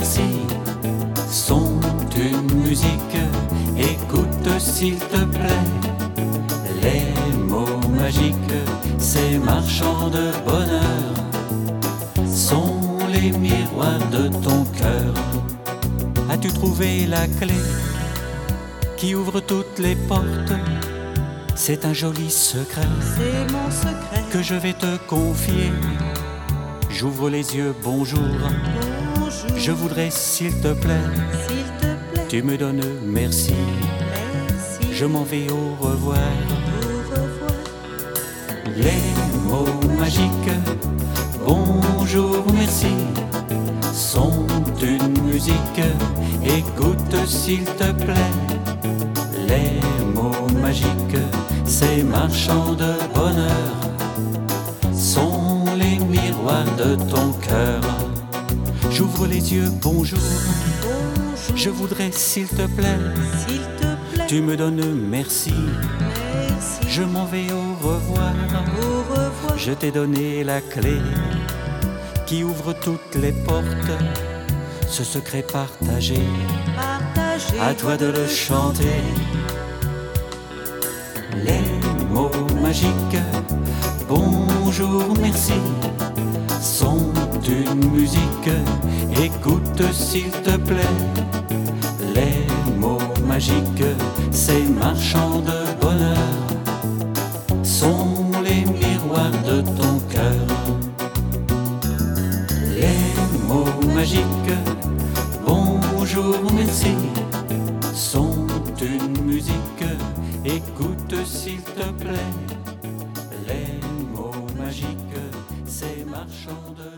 merci sont une musique. Écoute s'il te plaît les mots magiques. Ces marchands de bonheur sont les miroirs de ton cœur. As-tu trouvé la clé qui ouvre toutes les portes? C'est un joli secret, c'est mon secret que je vais te confier. J'ouvre les yeux, bonjour. Bonjour, Je voudrais, s'il te plaît, s'il te plaît, tu me donnes merci. merci, Je m'en vais, au revoir. au revoir. Les mots magiques, bonjour, merci, sont une musique. Écoute s'il te plaît les mots magiques. Ces marchands de bonheur sont les miroirs de ton cœur. J'ouvre les yeux, bonjour. Bonjour, Je voudrais, s'il te plaît, s'il te plaît, tu me donnes merci. merci, Je m'en vais, au revoir. au revoir. Je t'ai donné la clé qui ouvre toutes les portes. Ce secret partagé, Partagez, à toi de le chanter. Les mots magiques, bonjour, merci, sont une musique. Écoute s'il te plaît les mots magiques. Ces marchands de bonheur sont les miroirs de ton cœur. Les mots magiques, bonjour, merci, sont une musique. Écoute s'il te plaît les mots magiques. Ces marchands de